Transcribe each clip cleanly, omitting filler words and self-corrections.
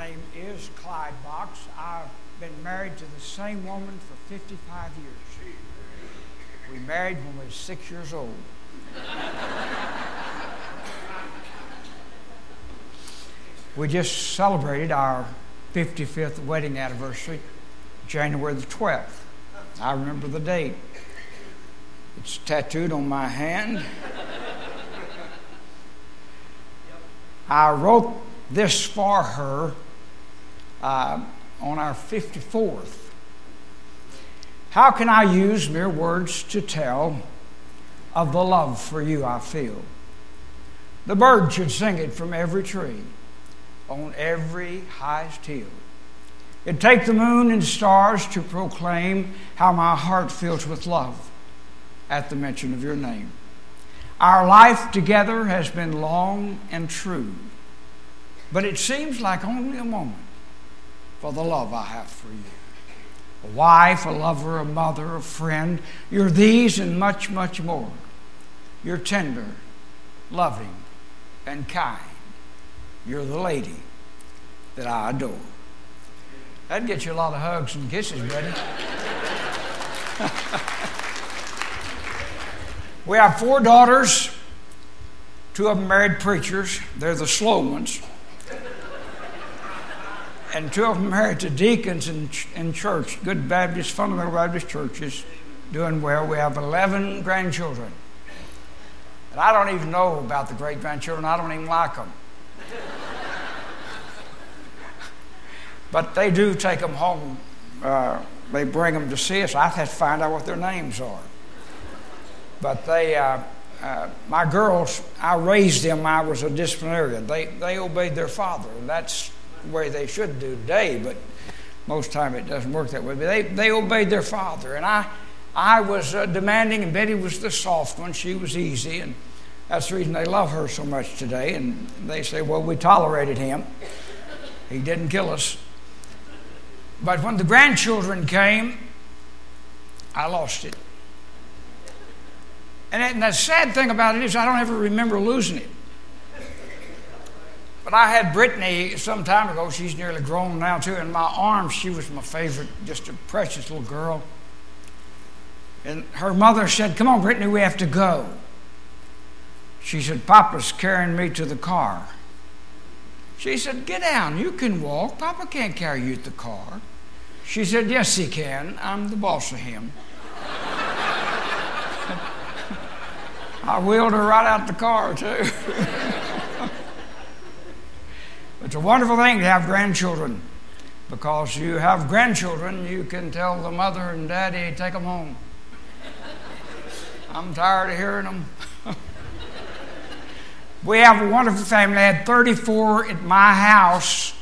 name is Clyde Box. I've been married to the same woman for 55 years. We married when we were 6 years old. We just celebrated our 55th wedding anniversary, January the 12th. I remember the date. It's tattooed on my hand. I wrote this for her on our 54th. How can I use mere words to tell of the love for you I feel? The bird should sing it from every tree, on every highest hill. It'd take the moon and stars to proclaim how my heart fills with love at the mention of your name. Our life together has been long and true, but it seems like only a moment for the love I have for you. A wife, a lover, a mother, a friend, you're these and much, much more. You're tender, loving, and kind. You're the lady that I adore. That'd get you a lot of hugs and kisses, buddy. We have 4 daughters. 2 of them married preachers. They're the slow ones. And 2 of them married to deacons in church, good Baptist, fundamental Baptist churches, doing well. We have 11 grandchildren. And I don't even know about the great-grandchildren. I don't even like them. But they do take them home. They bring them to see us. I have to find out what their names are. But my girls, I raised them. I was a disciplinarian. They obeyed their father, and that's the way they should do today. But most time it doesn't work that way. But they obeyed their father, and I was demanding, and Betty was the soft one. She was easy, and that's the reason they love her so much today. And they say, well, we tolerated him. He didn't kill us. But when the grandchildren came, I lost it. And the sad thing about it is I don't ever remember losing it. But I had Brittany some time ago. She's nearly grown now, too. In my arms, she was my favorite, just a precious little girl. And her mother said, come on, Brittany, we have to go. She said, Papa's carrying me to the car. She said, get down. You can walk. Papa can't carry you to the car. She said, yes, he can. I'm the boss of him. I wheeled her right out the car, too. It's a wonderful thing to have grandchildren, because you have grandchildren, you can tell the mother and daddy, take them home. I'm tired of hearing them. We have a wonderful family. I had 34 at my house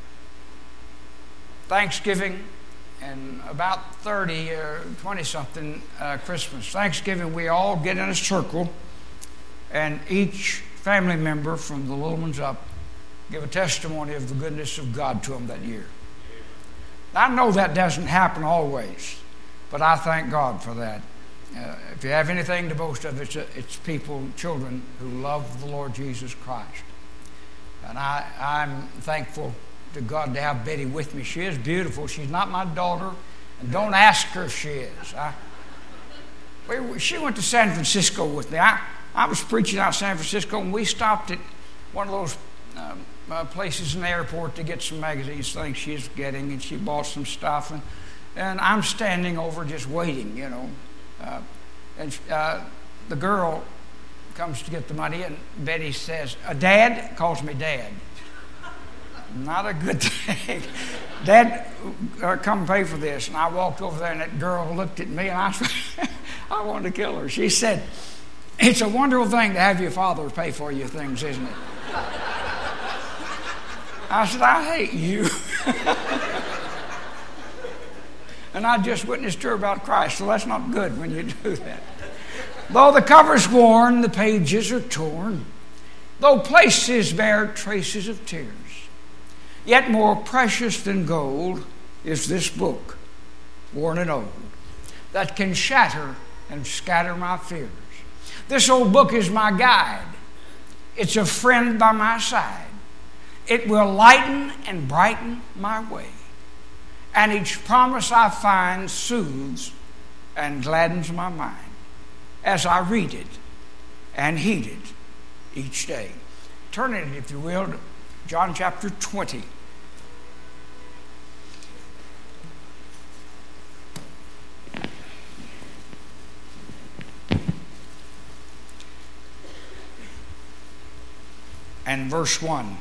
Thanksgiving, and about 30 or 20-something Christmas. Thanksgiving, we all get in a circle, and each family member from the little ones up give a testimony of the goodness of God to them that year. I know that doesn't happen always, but I thank God for that. If you have anything to boast of, it's people, children who love the Lord Jesus Christ. And I'm thankful to God to have Betty with me. She is beautiful. She's not my daughter, and don't ask her if she is. She went to San Francisco with me. I was preaching out of San Francisco, and we stopped at one of those places in the airport to get some magazines, things she's getting, and she bought some stuff, and I'm standing over just waiting, you know. The girl comes to get the money, and Betty says, Dad, calls me Dad. Not a good thing. Dad, come pay for this. And I walked over there, and that girl looked at me, and I wanted to kill her. She said, it's a wonderful thing to have your father pay for your things, isn't it? I said, I hate you. And I just witnessed to her about Christ, so that's not good when you do that. Though the cover's worn, the pages are torn, though places bear traces of tears, yet more precious than gold is this book, worn and old, that can shatter and scatter my fears. This old book is my guide. It's a friend by my side. It will lighten and brighten my way. And each promise I find soothes and gladdens my mind as I read it and heed it each day. Turn it, if you will, to John chapter 20. And verse 1.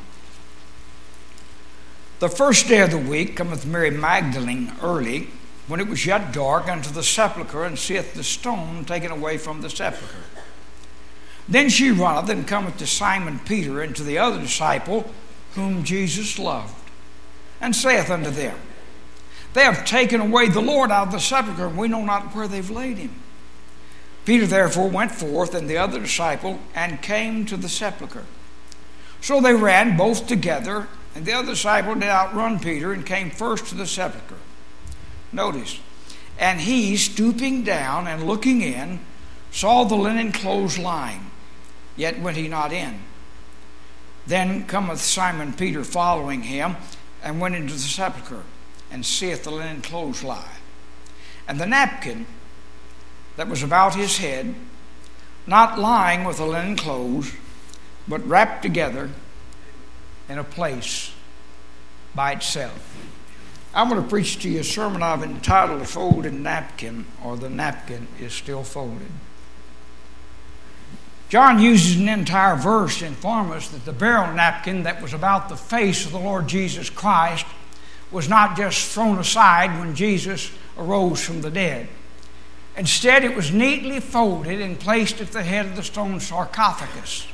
The first day of the week cometh Mary Magdalene early, when it was yet dark, unto the sepulchre, and seeth the stone taken away from the sepulchre. Then she runneth and cometh to Simon Peter and to the other disciple whom Jesus loved, and saith unto them, They have taken away the Lord out of the sepulchre, and we know not where they've laid him. Peter therefore went forth, and the other disciple, and came to the sepulchre. So they ran both together, and the other disciple did outrun Peter and came first to the sepulchre. Notice, and he, stooping down and looking in, saw the linen clothes lying, yet went he not in. Then cometh Simon Peter following him, and went into the sepulchre, and seeth the linen clothes lie, and the napkin that was about his head, not lying with the linen clothes, but wrapped together in a place by itself. I'm going to preach to you a sermon I've entitled "A Folded Napkin," or "The Napkin is Still Folded." John uses an entire verse to inform us that the burial napkin that was about the face of the Lord Jesus Christ was not just thrown aside when Jesus arose from the dead. Instead, it was neatly folded and placed at the head of the stone sarcophagus.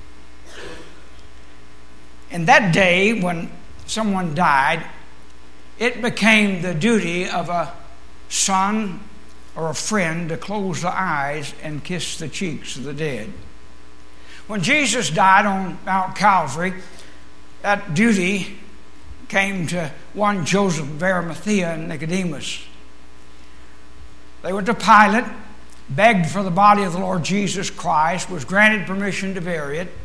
In that day, when someone died, it became the duty of a son or a friend to close the eyes and kiss the cheeks of the dead. When Jesus died on Mount Calvary, that duty came to one Joseph of Arimathea and Nicodemus. They went to Pilate, begged for the body of the Lord Jesus Christ, was granted permission to bury it.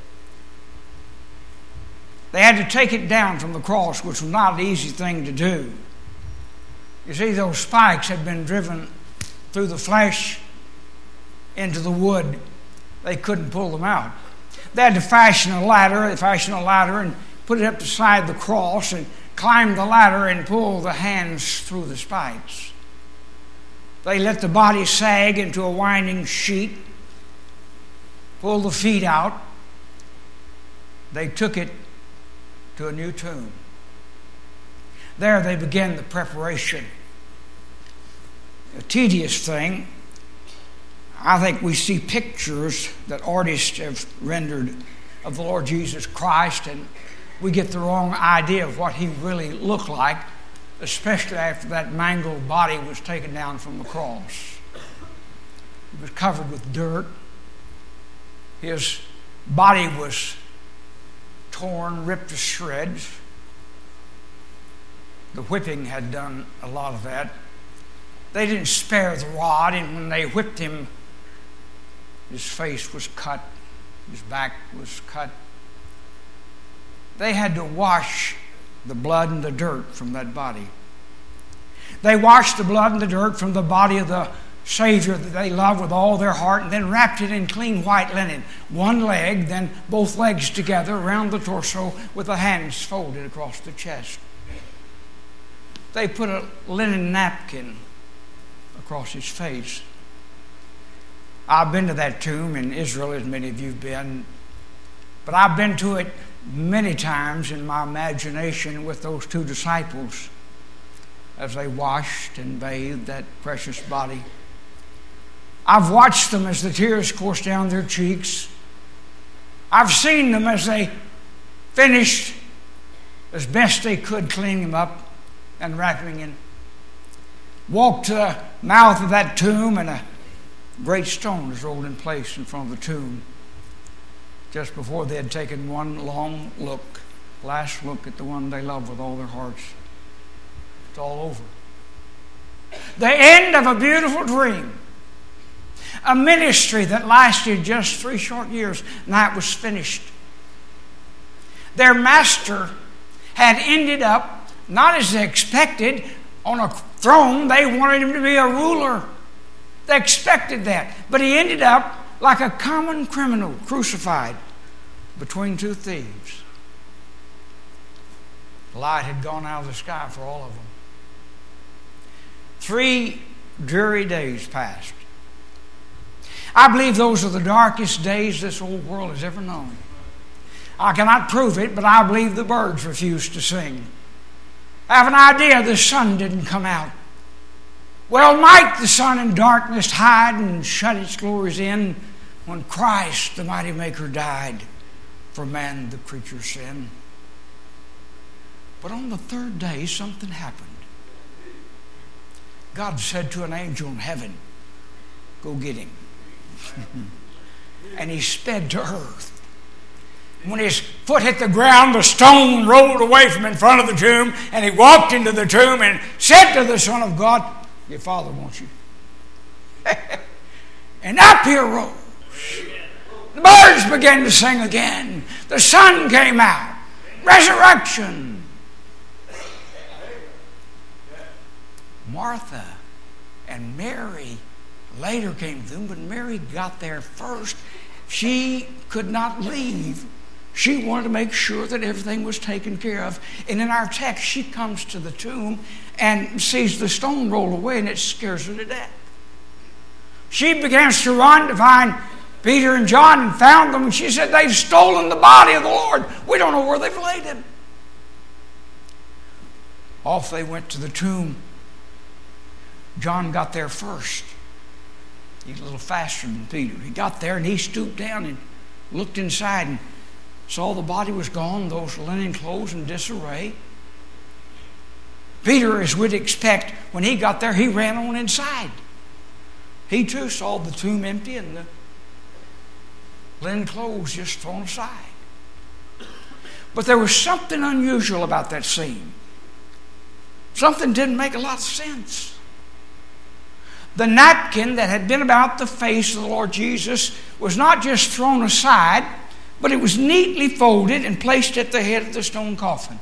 They had to take it down from the cross, which was not an easy thing to do. You see, those spikes had been driven through the flesh into the wood. They couldn't pull them out. They had to fashion a ladder. They fashioned a ladder and put it up beside the cross and climb the ladder and pull the hands through the spikes. They let the body sag into a winding sheet, pull the feet out. They took it to a new tomb. There they began the preparation. A tedious thing. I think we see pictures that artists have rendered of the Lord Jesus Christ, and we get the wrong idea of what he really looked like, especially after that mangled body was taken down from the cross. He was covered with dirt. His body was torn, ripped to shreds. The whipping had done a lot of that. They didn't spare the rod, and when they whipped him, his face was cut, his back was cut. They had to wash the blood and the dirt from that body. They washed the blood and the dirt from the body of the Savior that they loved with all their heart, and then wrapped it in clean white linen. One leg, then both legs together around the torso with the hands folded across the chest. They put a linen napkin across his face. I've been to that tomb in Israel, as many of you have been, but I've been to it many times in my imagination with those two disciples as they washed and bathed that precious body. I've watched them as the tears course down their cheeks. I've seen them as they finished as best they could cleaning him up and wrapping him. Walked to the mouth of that tomb, and a great stone was rolled in place in front of the tomb just before they had taken one long look, last look at the one they loved with all their hearts. It's all over. The end of a beautiful dream. A ministry that lasted just 3 short years. Now it was finished. Their master had ended up, not as they expected, on a throne. They wanted him to be a ruler. They expected that. But he ended up like a common criminal, crucified between two thieves. The light had gone out of the sky for all of them. 3 dreary days passed. I believe those are the darkest days this old world has ever known. I cannot prove it, but I believe the birds refused to sing. I have an idea the sun didn't come out. Well, might the sun in darkness hide and shut its glories in when Christ, the mighty Maker, died for man, the creature's sin. But on the 3rd day, something happened. God said to an angel in heaven, "Go get him." And he sped to earth. When his foot hit the ground, the stone rolled away from in front of the tomb, and he walked into the tomb and said to the Son of God, "Your Father wants you." And up he arose. The birds began to sing again. The sun came out. Resurrection. Martha and Mary later came to them, but Mary got there first. She could not leave. She wanted to make sure that everything was taken care of. And in our text, she comes to the tomb and sees the stone roll away, and it scares her to death. She begins to run to find Peter and John and found them, and she said, "They've stolen the body of the Lord. We don't know where they've laid him." Off they went to the tomb. John got there first. He's a little faster than Peter. He got there and he stooped down and looked inside and saw the body was gone, those linen clothes in disarray. Peter, as we'd expect, when he got there, he ran on inside. He too saw the tomb empty and the linen clothes just thrown aside. But there was something unusual about that scene. Something didn't make a lot of sense. The napkin that had been about the face of the Lord Jesus was not just thrown aside, but it was neatly folded and placed at the head of the stone coffin.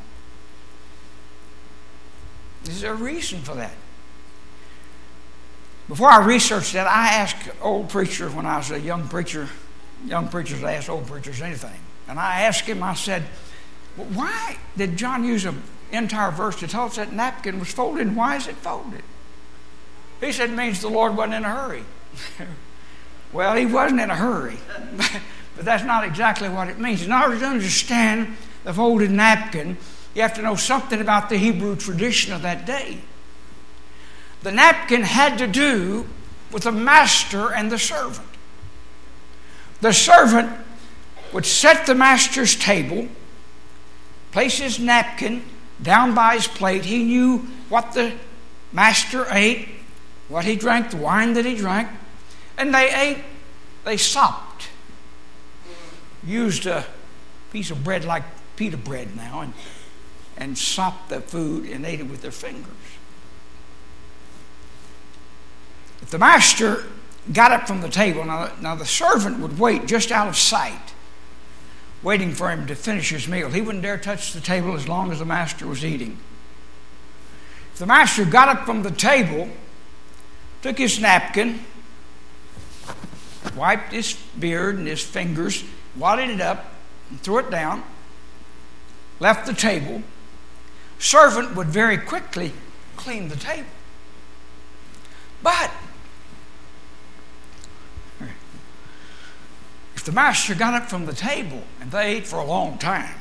There's a reason for that. Before I researched that, I asked old preacher when I was a young preacher. Young preachers ask old preachers anything. And I asked him, I said, "Well, why did John use an entire verse to tell us that napkin was folded, and why is it folded?" He said, "It means the Lord wasn't in a hurry." Well, he wasn't in a hurry, but that's not exactly what it means. In order to understand the folded napkin, you have to know something about the Hebrew tradition of that day. The napkin had to do with the master and the servant. The servant would set the master's table, place his napkin down by his plate. He knew what the master ate, what he drank, the wine that he drank, and they supped. Used a piece of bread like pita bread now and sopped the food and ate it with their fingers. If the master got up from the table, now the servant would wait just out of sight, waiting for him to finish his meal. He wouldn't dare touch the table as long as the master was eating. If the master got up from the table, took his napkin, wiped his beard and his fingers, wadded it up, and threw it down, left the table, servant would very quickly clean the table. But if the master got up from the table and they ate for a long time,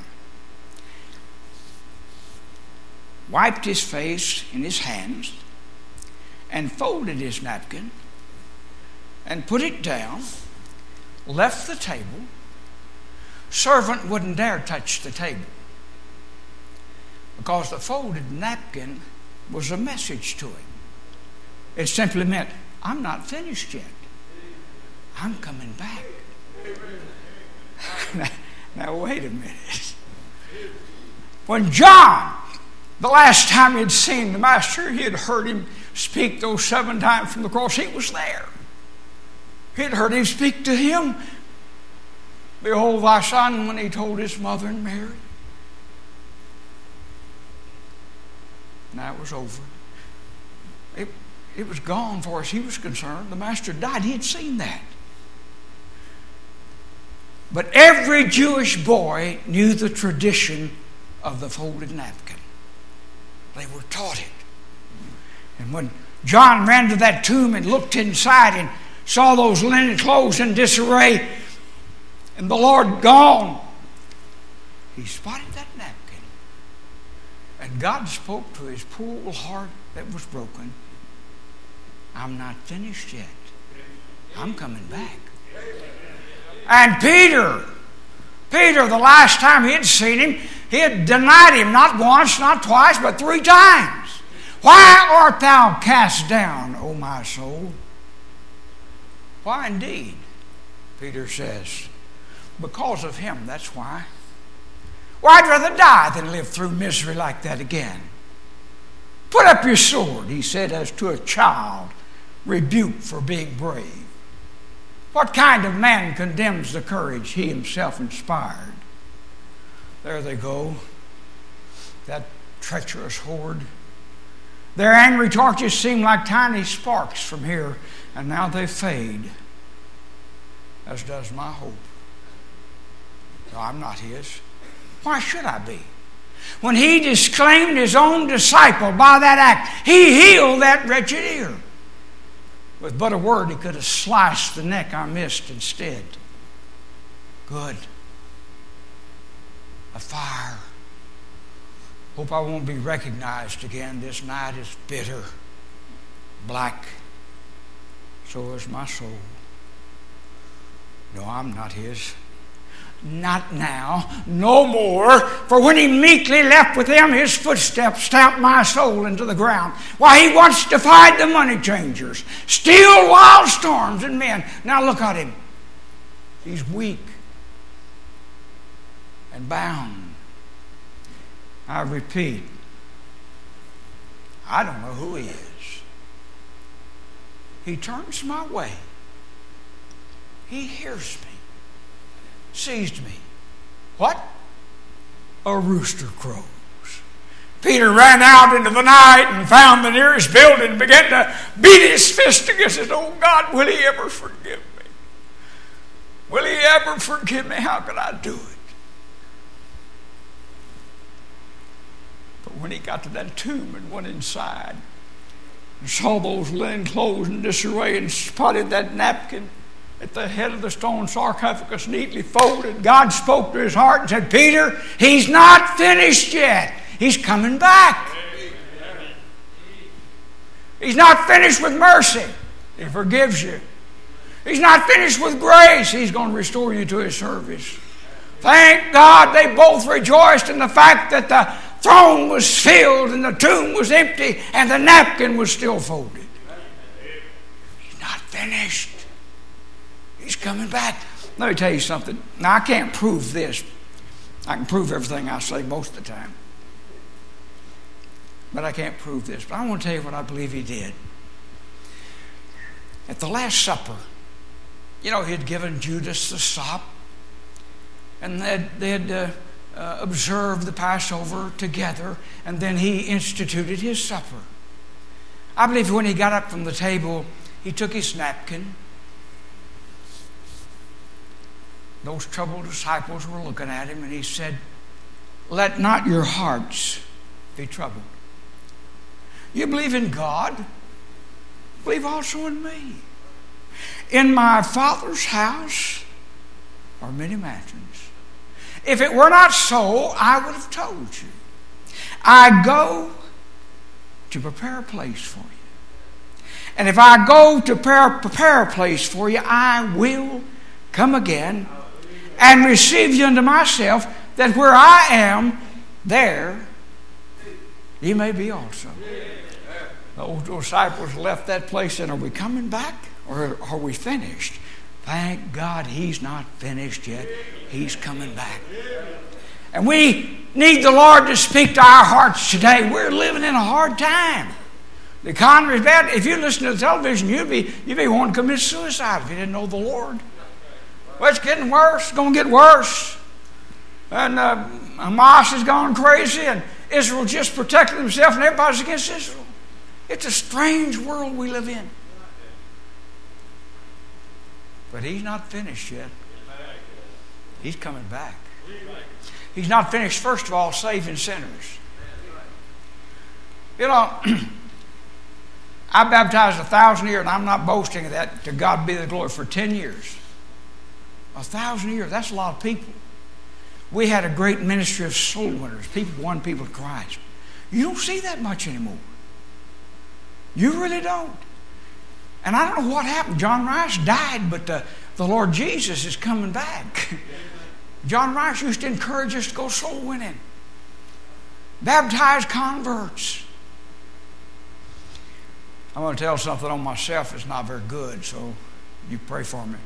wiped his face and his hands, and folded his napkin and put it down, left the table, servant wouldn't dare touch the table, because the folded napkin was a message to him. It simply meant, "I'm not finished yet. I'm coming back." Now wait a minute. When John, the last time he'd seen the master, he had heard him speak those 7 times from the cross. He was there. He had heard him speak to him. "Behold thy son," when he told his mother and Mary. And that was over. It was gone as far as he was concerned. The master died. He had seen that. But every Jewish boy knew the tradition of the folded napkin. They were taught it. And when John ran to that tomb and looked inside and saw those linen clothes in disarray and the Lord gone, he spotted that napkin. And God spoke to his poor little heart that was broken. I'm not finished yet. I'm coming back. And Peter, the last time he had seen him, he had denied him not once, not twice, but 3 times. Why art thou cast down, O my soul? Why indeed? Peter says. Because of him, that's why. Well, I'd rather die than live through misery like that again. Put up your sword, he said, as to a child rebuked for being brave. What kind of man condemns the courage he himself inspired? There they go, that treacherous horde. Their angry torches seem like tiny sparks from here, and now they fade, as does my hope. No, I'm not his. Why should I be? When he disclaimed his own disciple by that act, he healed that wretched ear. With but a word, he could have sliced the neck I missed instead. Good. A fire. Hope I won't be recognized again. This night is bitter, black. So is my soul. No, I'm not his. Not now, no more. For when he meekly left with them, his footsteps stamped my soul into the ground. Why, he once defied the money changers, stilled wild storms and men. Now look at him. He's weak and bound. I repeat, I don't know who he is. He turns my way. He hears me. Seized me. What? A rooster crows. Peter ran out into the night and found the nearest building and began to beat his fist against it. Oh God, will he ever forgive me? Will he ever forgive me? How could I do it? But when he got to that tomb and went inside and saw those linen clothes in disarray and spotted that napkin at the head of the stone sarcophagus neatly folded, God spoke to his heart and said, Peter, he's not finished yet. He's coming back. He's not finished with mercy. He forgives you. He's not finished with grace. He's going to restore you to his service. Thank God they both rejoiced in the fact that the throne was filled and the tomb was empty and the napkin was still folded. He's not finished. He's coming back. Let me tell you something. Now, I can't prove this. I can prove everything I say most of the time. But I can't prove this. But I want to tell you what I believe he did. At the Last Supper, you know, he had given Judas the sop. And they had observed the Passover together. And then he instituted his supper. I believe when he got up from the table, he took his napkin. Those troubled disciples were looking at him, and he said, let not your hearts be troubled. You believe in God, believe also in me. In my Father's house are many mansions. If it were not so, I would have told you. I go to prepare a place for you. And if I go to prepare a place for you, I will come again and receive you unto myself, that where I am, there ye may be also. Those disciples left that place and are we coming back or are we finished? Thank God he's not finished yet. He's coming back. And we need the Lord to speak to our hearts today. We're living in a hard time. The economy is bad. If you listen to the television, you'd be wanting to commit suicide if you didn't know the Lord. Well, it's getting worse. It's going to get worse. And Hamas has gone crazy, and Israel just protected themselves and everybody's against Israel. It's a strange world we live in. But he's not finished yet. He's coming back. He's not finished, first of all, saving sinners. You know, I baptized 1,000 a year, and I'm not boasting of that. To God be the glory, for 10 years. 1,000 a year, that's a lot of people. We had a great ministry of soul winners. People won people to Christ. You don't see that much anymore. You really don't. And I don't know what happened. John Rice died, but the Lord Jesus is coming back. John Rice used to encourage us to go soul winning. Baptize converts. I'm going to tell something on myself that's not very good, so you pray for me.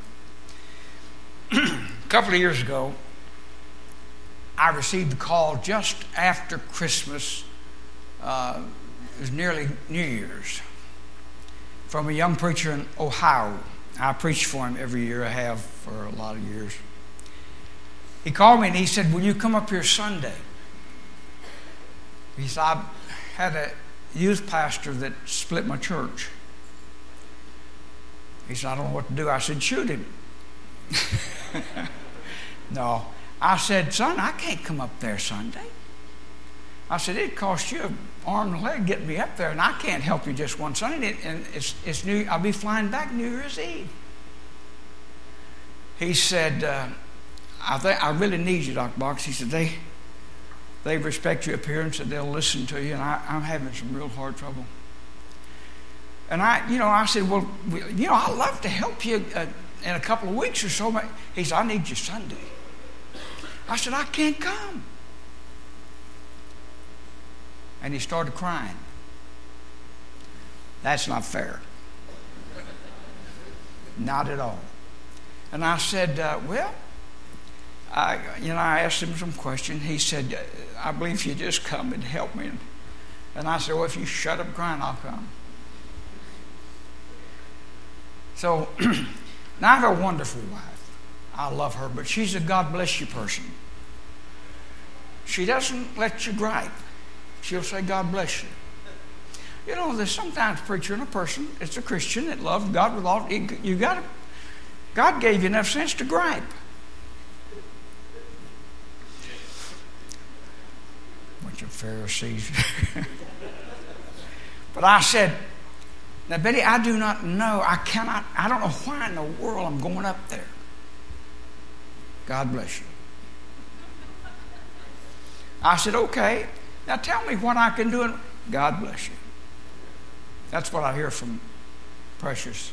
A couple of years ago, I received a call just after Christmas. It was nearly New Year's, from a young preacher in Ohio. I preach for him every year. I have for a lot of years. He called me and he said, "Will you come up here Sunday?" He said, "I had a youth pastor that split my church." He said, "I don't know what to do." I said, "Shoot him." No. I said, "Son, I can't come up there Sunday." I said, "It cost you an arm and a leg getting me up there, and I can't help you just one Sunday. And it's New. I'll be flying back New Year's Eve." He said, I really need you, Dr. Box." He said, they respect you up here and said they'll listen to you, and I'm having some real hard trouble. And I said, "Well, I'd love to help you in a couple of weeks or so." He said, "I need you Sunday." I said, "I can't come." And he started crying. That's not fair. Not at all. And I said, I asked him some questions. He said, "I believe you just come and help me." And I said, "Well, if you shut up crying, I'll come." So now I have a wonderful wife. I love her, but she's a God bless you person. She doesn't let you gripe. She'll say, "God bless you." You know, there's sometimes a preacher and a person, it's a Christian that loves God with all, God gave you enough sense to gripe. Bunch of Pharisees. But I said, "Now, Betty, I do not know, I don't know why in the world I'm going up there. God bless you." I said, "Okay, now tell me what I can do." And God bless you. That's what I hear from Precious.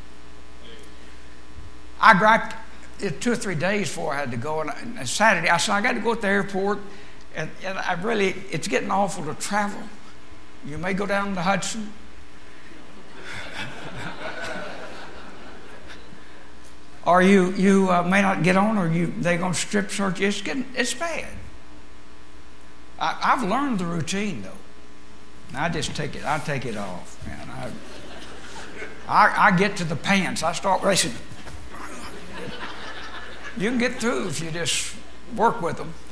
I griped 2 or 3 days before I had to go. And Saturday, I said, "I got to go to the airport. And it's getting awful to travel. You may go down to Hudson." Or you may not get on, or they're going to strip search you. It's bad. I've learned the routine though. I just take it off, man. I get to the pants. I start racing. You can get through if you just work with them.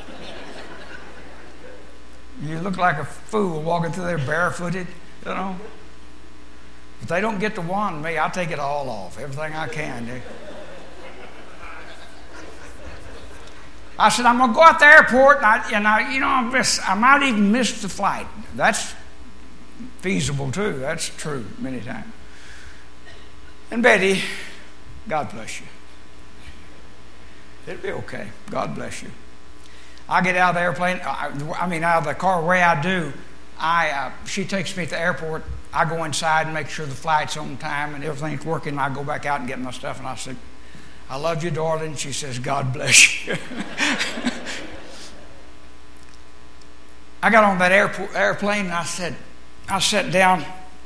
You look like a fool walking through there barefooted, you know. If they don't get to wand me, I'll take it all off, everything I can do. I said, "I'm going to go out the airport, and I might even miss the flight." That's feasible too. That's true many times. And Betty, God bless you. It'll be okay. God bless you. I get out of the airplane. Out of the car. The way I do, she takes me to the airport. I go inside and make sure the flight's on time and everything's working. And I go back out and get my stuff. And I said, "I love you, darling." She says, "God bless you." I got on that airplane and I sat down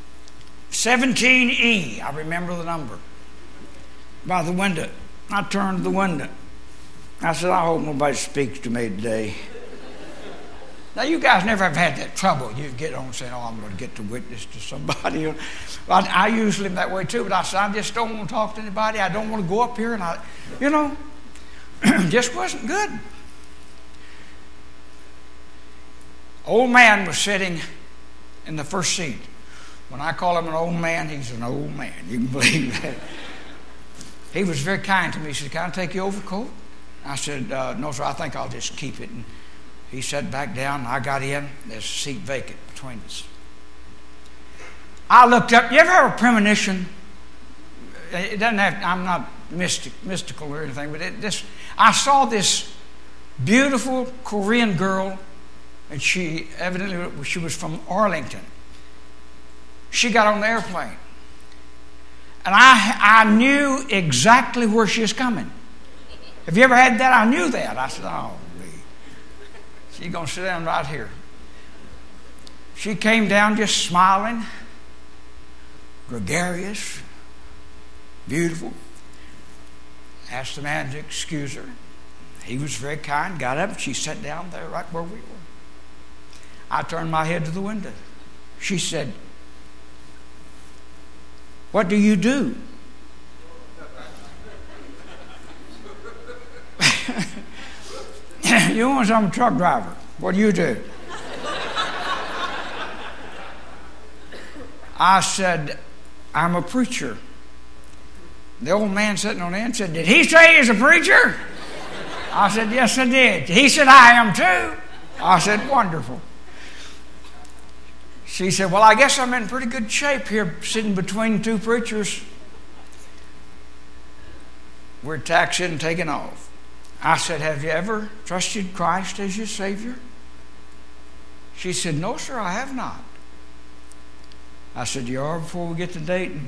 17E. I remember the number. By the window. I turned to the window. I said, "I hope nobody speaks to me today." Now, you guys never have had that trouble. You get on saying, "Oh, I'm going to get to witness to somebody." I usually am that way too, but I said, "I just don't want to talk to anybody. I don't want to go up here." And just wasn't good. Old man was sitting in the first seat. When I call him an old man, he's an old man. You can believe that. He was very kind to me. He said, "Can I take your overcoat?" I said, "No, sir, I think I'll just keep it." And he sat back down. I got in. There's a seat vacant between us. I looked up. You ever have a premonition? It doesn't have. I'm not mystical or anything, but I saw this beautiful Korean girl, and she was from Arlington. She got on the airplane, and I knew exactly where she was coming. Have you ever had that? I knew that. I said, "Oh, she's going to sit down right here." She came down just smiling, gregarious, beautiful. Asked the man to excuse her. He was very kind, got up, and she sat down there right where we were. I turned my head to the window. She said, "What do you do?" "You know, I'm a truck driver. What do you do?" I said, "I'm a preacher." The old man sitting on the end said, "Did he say he's a preacher?" I said, "Yes, I did." He said, "I am too." I said, "Wonderful." She said, "Well, I guess I'm in pretty good shape here sitting between two preachers." We're taxiing and taking off. I said, "Have you ever trusted Christ as your Savior?" She said, "No, sir, I have not." I said, "You are before we get to Dayton."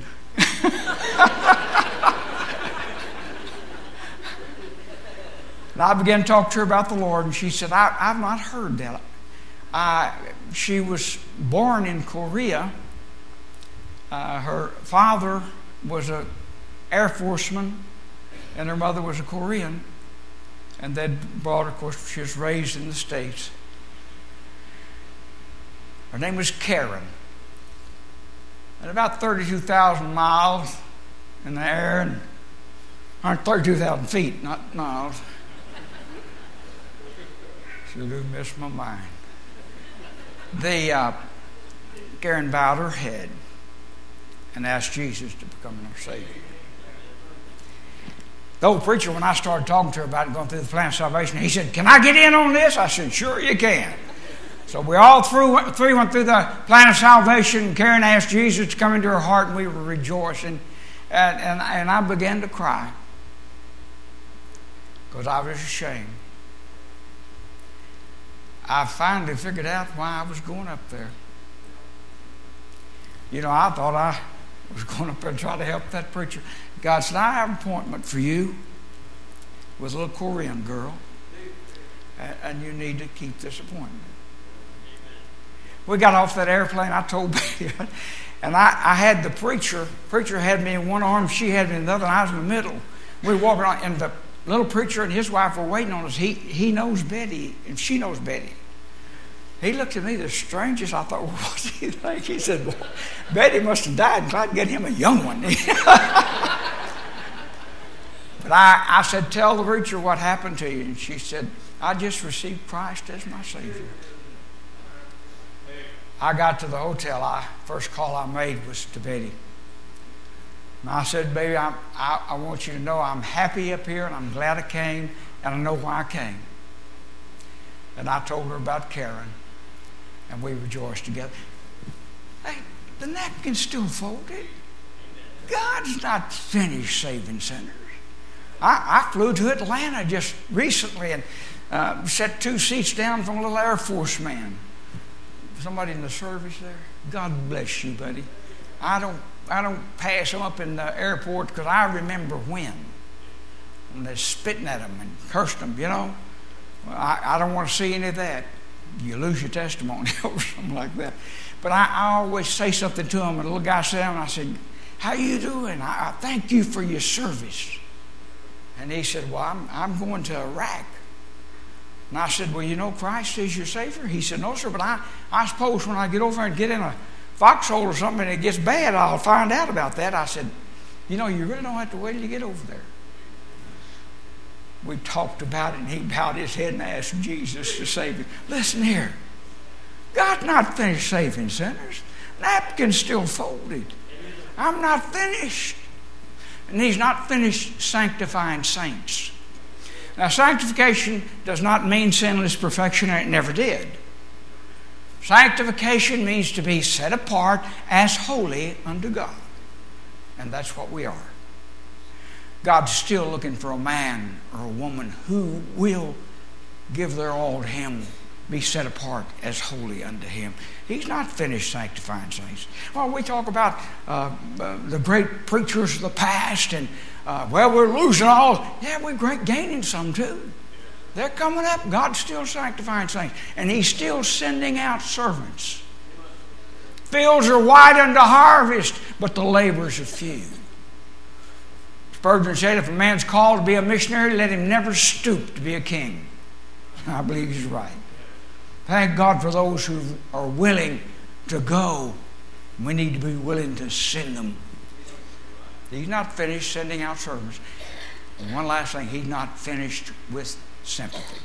And I began to talk to her about the Lord, and she said, I've not heard that. She was born in Korea. Her father was an Air Forceman, and her mother was a Korean. And they brought her, of course, she was raised in the States. Her name was Karen. And about 32,000 miles in the air, and 32,000 feet, not miles. Should have missed my mind. Karen bowed her head and asked Jesus to become her Savior. The old preacher, when I started talking to her about going through the plan of salvation, he said, "Can I get in on this?" I said, "Sure you can." So we all three went through the plan of salvation. Karen asked Jesus to come into her heart, and we were rejoicing. And I began to cry because I was ashamed. I finally figured out why I was going up there. You know, I thought I was going up there to try to help that preacher. God said, "I have an appointment for you with a little Korean girl, and you need to keep this appointment." We got off that airplane. I told Betty, and I had the preacher. Preacher had me in one arm, she had me in the other, and I was in the middle. We were walking on, and the little preacher and his wife were waiting on us. He knows Betty, and she knows Betty. He looked at me the strangest. I thought, well, what does he think? He said, "Well, Betty must have died and tried to get him a young one." But I said, "Tell the preacher what happened to you." And she said, "I just received Christ as my Savior." I got to the hotel. First call I made was to Betty. And I said, "Baby, I want you to know I'm happy up here, and I'm glad I came, and I know why I came." And I told her about Karen, and we rejoiced together. Hey, the napkin's still folded. God's not finished saving sinners. I flew to Atlanta just recently and set 2 seats down from a little Air Force man. Somebody in the service there. God bless you, buddy. I don't pass them up in the airport because I remember when they're spitting at them and cursing them, you know. I don't want to see any of that. You lose your testimony or something like that. But I always say something to them. And the little guy sat down and I said, "How you doing? I thank you for your service." And he said, "Well, I'm going to Iraq." And I said, "Well, you know Christ is your Savior?" He said, "No, sir, but I suppose when I get over and get in a foxhole or something and it gets bad, I'll find out about that." I said, "You know, you really don't have to wait till you get over there." We talked about it, and he bowed his head and asked Jesus to save him. Listen here. God's not finished saving sinners. Napkin's still folded. I'm not finished. And He's not finished sanctifying saints. Now, sanctification does not mean sinless perfection, and it never did. Sanctification means to be set apart as holy unto God. And that's what we are. God's still looking for a man or a woman who will give their all to Him, be set apart as holy unto Him. He's not finished sanctifying saints. Well, we talk about the great preachers of the past, and we're losing all. Yeah, we're gaining some too. They're coming up. God's still sanctifying saints, and He's still sending out servants. Fields are wide unto harvest, but the laborers are few. Spurgeon said, if a man's called to be a missionary, let him never stoop to be a king. I believe he's right. Thank God for those who are willing to go. We need to be willing to send them. He's not finished sending out servants. And one last thing, He's not finished with sympathy.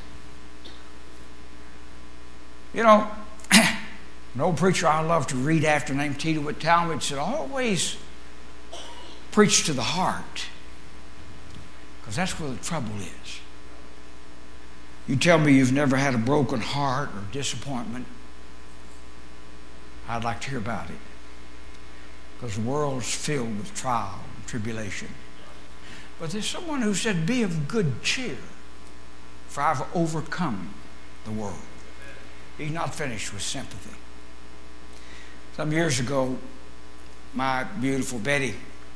You know, an old preacher I love to read after named T.D. Whit Talmage said, always preach to the heart, because that's where the trouble is. You tell me you've never had a broken heart or disappointment, I'd like to hear about it, because the world's filled with trial and tribulation. But there's someone who said, be of good cheer, for I've overcome the world. He's not finished with sympathy. Some years ago, my beautiful Betty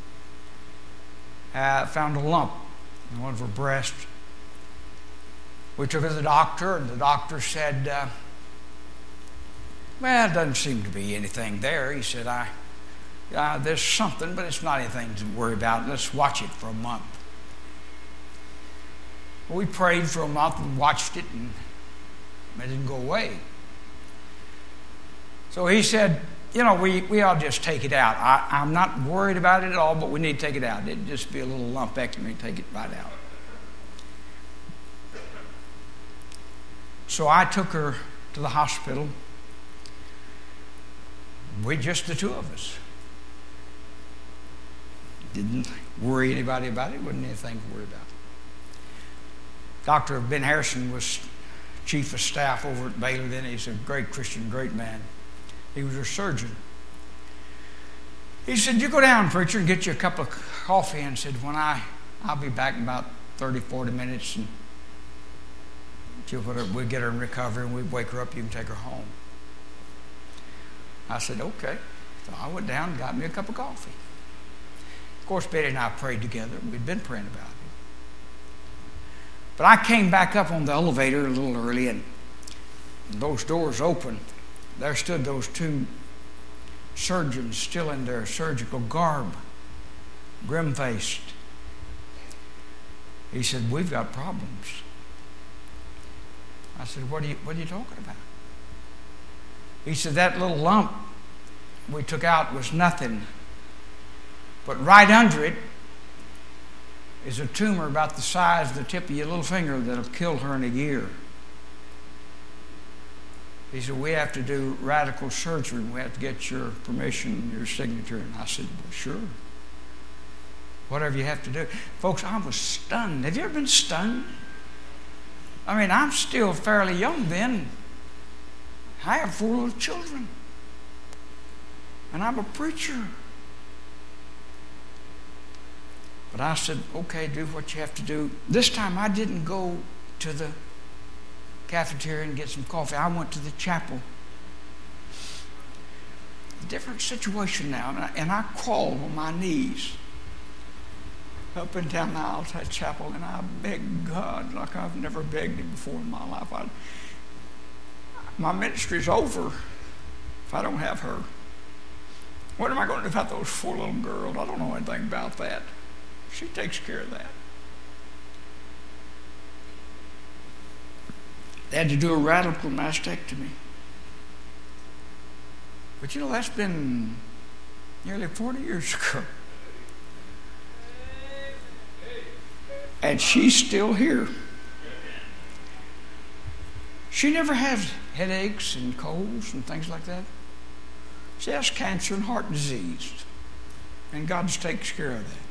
found a lump in one of her breasts. We took her to the doctor, and the doctor said, well, it doesn't seem to be anything there. He said, there's something, but it's not anything to worry about. Let's watch it for a month. Well, we prayed for a month and watched it, and it didn't go away. So he said, we ought to just take it out. I'm not worried about it at all, but we need to take it out. It'd just be a little lumpectomy, take it right out. So I took her to the hospital. Just the two of us. Didn't worry anybody about it. Wasn't anything to worry about. Dr. Ben Harrison was chief of staff over at Baylor then. He's a great Christian, great man. He was a surgeon. He said, you go down, preacher, and get you a cup of coffee. And said, I'll be back in about 30, 40 minutes. And we'll get her in recovery, and we'd wake her up. You can take her home. I said, okay. So I went down and got me a cup of coffee. Of course, Betty and I prayed together. We'd been praying about it. But I came back up on the elevator a little early, and those doors opened. There stood those two surgeons still in their surgical garb, grim-faced. He said, we've got problems. I said, what are you talking about? He said, that little lump we took out was nothing. But right under it is a tumor about the size of the tip of your little finger that'll kill her in a year. He said, we have to do radical surgery. We have to get your permission, your signature. And I said, well, sure. Whatever you have to do. Folks, I was stunned. Have you ever been stunned? I mean, I'm still fairly young then. I have 4 little children. And I'm a preacher. But I said, okay, do what you have to do. This time I didn't go to the cafeteria and get some coffee. I went to the chapel. Different situation now. And I crawled on my knees up and down the aisle to that chapel, and I begged God like I've never begged Him before in my life. My ministry's over if I don't have her. What am I going to do about those 4 little girls? I don't know anything about that. She takes care of that. They had to do a radical mastectomy. But that's been nearly 40 years ago. And she's still here. She never had headaches and colds and things like that. She has cancer and heart disease. And God takes care of that.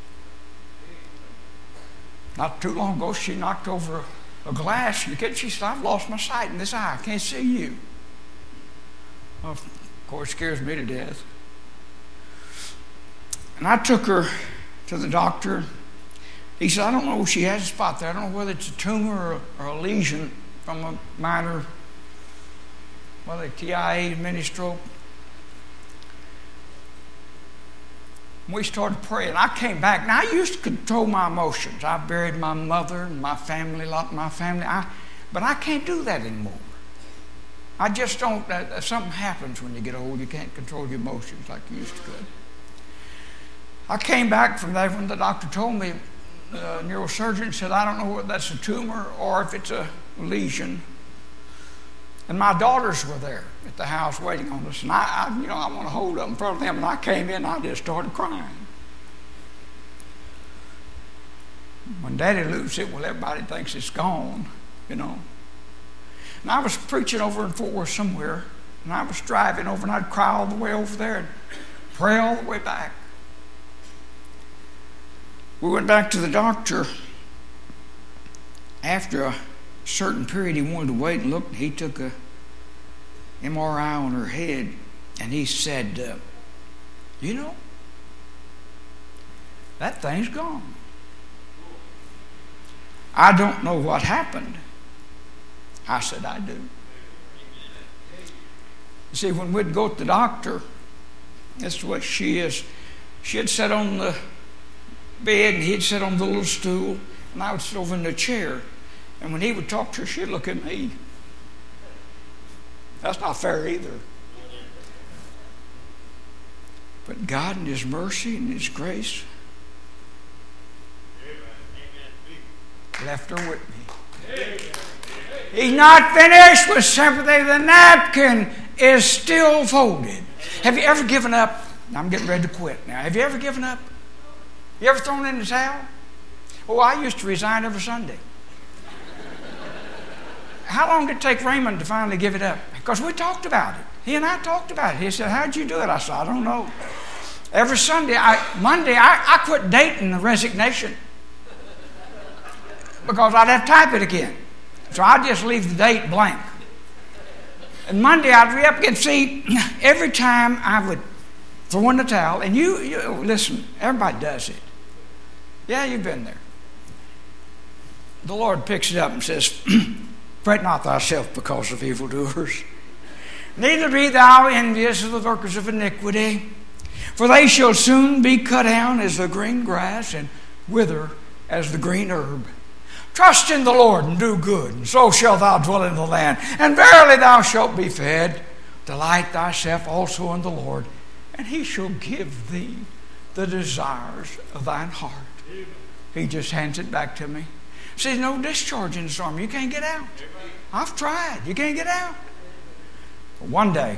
Not too long ago, she knocked over a glass in the kitchen. She said, I've lost my sight in this eye. I can't see you. Well, of course, it scares me to death. And I took her to the doctor. He said, I don't know if she has a spot there. I don't know whether it's a tumor or a lesion from a minor, TIA, mini stroke. We started praying. I came back. Now, I used to control my emotions. I buried my mother and my family, a lot of my family. But I can't do that anymore. I just don't. Something happens when you get old. You can't control your emotions like you used to could. I came back from that when the doctor told me, the neurosurgeon said, I don't know whether that's a tumor or if it's a lesion. And my daughters were there at the house waiting on us. And I want to hold up in front of them. And I came in and I just started crying. When Daddy loses it, well, everybody thinks it's gone, And I was preaching over in Fort Worth somewhere. And I was driving over and I'd cry all the way over there and pray all the way back. We went back to the doctor. After a certain period, he wanted to wait and look. He took a MRI on her head, and he said, that thing's gone. I don't know what happened. I said, I do. You see, when we'd go to the doctor, that's what she is. She'd sit on the bed, and he'd sit on the little stool, and I would sit over in the chair. And when he would talk to her, she'd look at me. That's not fair either. But God in His mercy and His grace left her with me. He's not finished with sympathy. The napkin is still folded. Have you ever given up? I'm getting ready to quit now. Have you ever given up? You ever thrown in the towel? Oh, I used to resign every Sunday. How long did it take Raymond to finally give it up? Because we talked about it. He and I talked about it. He said, how'd you do it? I said, I don't know. Every Sunday, Monday, I quit dating the resignation because I'd have to type it again. So I'd just leave the date blank. And Monday, I'd re-up again. See, every time I would throw in the towel, and you listen, everybody does it. Yeah, you've been there. The Lord picks it up and says, fret not thyself because of evildoers. Neither be thou envious of the workers of iniquity, for they shall soon be cut down as the green grass and wither as the green herb. Trust in the Lord and do good, and so shalt thou dwell in the land. And verily thou shalt be fed. Delight thyself also in the Lord, and He shall give thee the desires of thine heart. He just hands it back to me. See, there's no discharge in the storm. You can't get out. I've tried. You can't get out. But one day,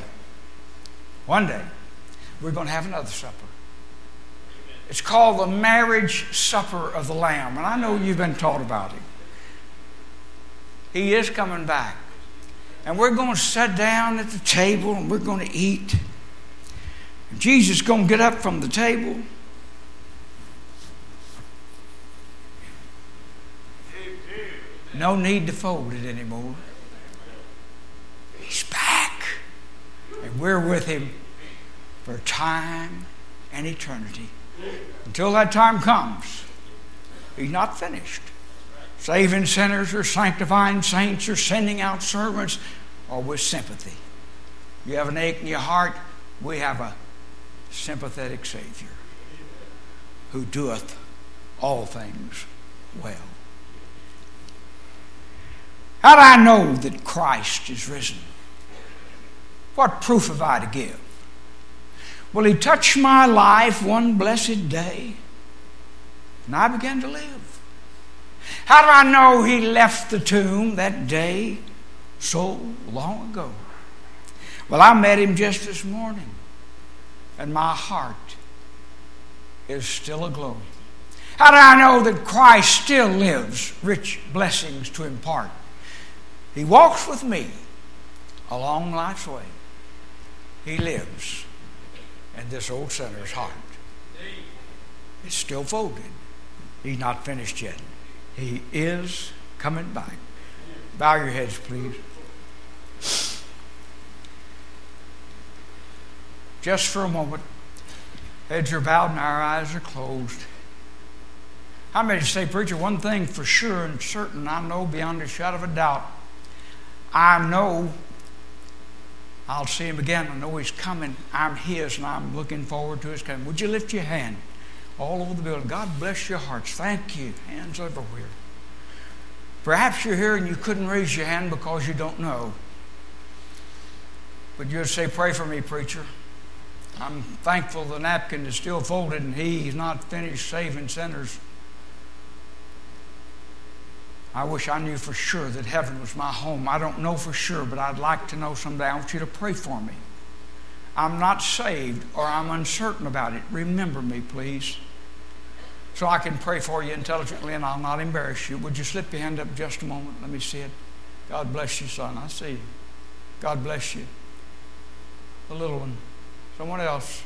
we're going to have another supper. It's called the marriage supper of the Lamb. And I know you've been taught about it. He is coming back. And we're going to sit down at the table and we're going to eat. And Jesus is going to get up from the table. No need to fold it anymore. He's back. And we're with Him for time and eternity. Until that time comes, He's not finished. Saving sinners or sanctifying saints or sending out servants or with sympathy. You have an ache in your heart, we have a sympathetic Savior who doeth all things well. How do I know that Christ is risen? What proof have I to give? Well, He touched my life one blessed day, and I began to live. How do I know He left the tomb that day so long ago? Well, I met Him just this morning, and my heart is still aglow. How do I know that Christ still lives, rich blessings to impart? He walks with me along life's way, He lives in this old sinner's heart. It's still folded. He's not finished yet. He is coming back. Bow your heads, please. Just for a moment, heads are bowed and our eyes are closed. How many say, preacher, one thing for sure and certain, I know beyond a shadow of a doubt. I know I'll see Him again. I know He's coming. I'm His, and I'm looking forward to His coming. Would you lift your hand all over the building? God bless your hearts. Thank you. Hands everywhere. Perhaps you're here and you couldn't raise your hand because you don't know. But you'd say, pray for me, preacher. I'm thankful the napkin is still folded and He's not finished saving sinners. I wish I knew for sure that heaven was my home. I don't know for sure, but I'd like to know someday. I want you to pray for me. I'm not saved or I'm uncertain about it. Remember me, please, so I can pray for you intelligently and I'll not embarrass you. Would you slip your hand up just a moment? Let me see it. God bless you, son. I see you. God bless you. The little one. Someone else.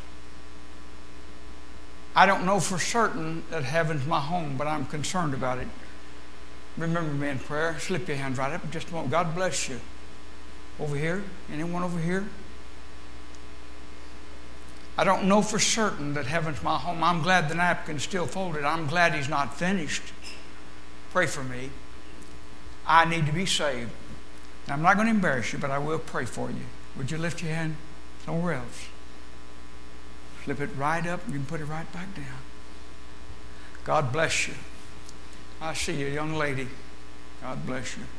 I don't know for certain that heaven's my home, but I'm concerned about it. Remember me in prayer. Slip your hand right up in just a moment. God bless you. Over here? Anyone over here? I don't know for certain that heaven's my home. I'm glad the napkin's still folded. I'm glad He's not finished. Pray for me. I need to be saved. Now, I'm not going to embarrass you, but I will pray for you. Would you lift your hand somewhere else? Slip it right up. You can put it right back down. God bless you. I see you, young lady. God bless you.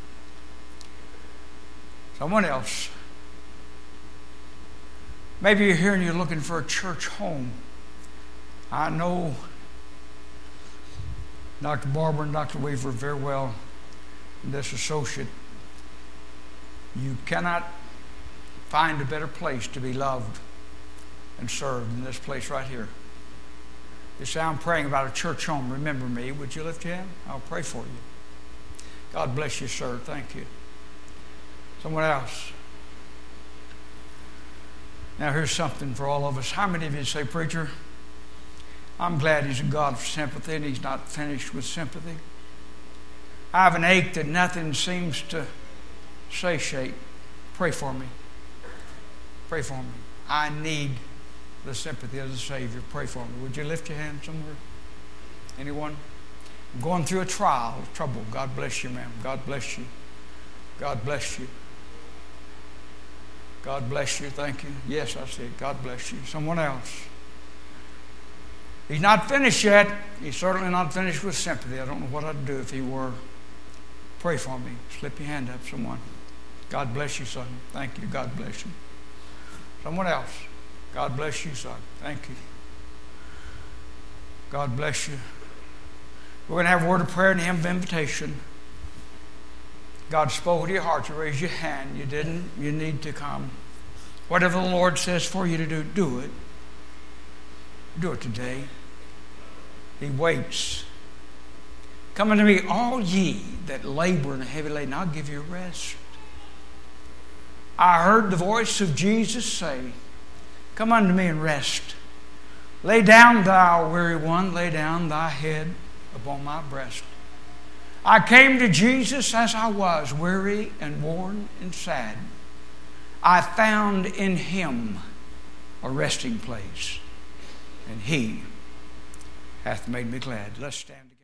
Someone else. Maybe you're here and you're looking for a church home. I know Dr. Barber and Dr. Weaver very well, and this associate. You cannot find a better place to be loved and served than this place right here. You say, I'm praying about a church home. Remember me. Would you lift your hand? I'll pray for you. God bless you, sir. Thank you. Someone else. Now, here's something for all of us. How many of you say, preacher, I'm glad He's a God of sympathy and He's not finished with sympathy? I have an ache that nothing seems to satiate. Pray for me. Pray for me. I need the sympathy of the Savior. Pray for me. Would you lift your hand somewhere? Anyone? I'm going through a trial, of trouble. God bless you, ma'am. God bless you. God bless you. God bless you. Thank you. Yes, I see it. God bless you. Someone else. He's not finished yet. He's certainly not finished with sympathy. I don't know what I'd do if He were. Pray for me. Slip your hand up, someone. God bless you, son. Thank you. God bless you. Someone else. God bless you, son. Thank you. God bless you. We're going to have a word of prayer and a hymn of invitation. God spoke to your heart. You raise your hand. You didn't. You need to come. Whatever the Lord says for you to do, do it. Do it today. He waits. Come unto me, all ye that labor and are heavy laden, I'll give you rest. I heard the voice of Jesus say, come unto me and rest. Lay down, thou weary one, lay down thy head upon my breast. I came to Jesus as I was, weary and worn and sad. I found in Him a resting place, and He hath made me glad. Let's stand together.